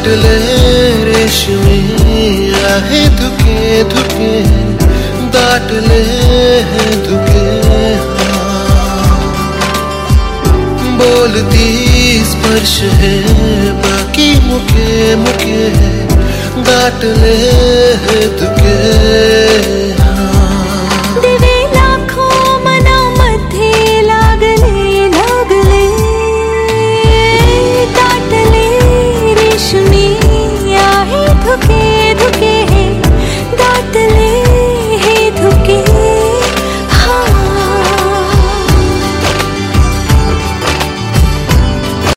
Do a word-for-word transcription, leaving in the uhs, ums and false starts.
ले रेशमी आहे धुके धुके, दाट ले धुके। हाँ बोलती स्पर्श है बाकी मुके मुके, दाट ले धुके।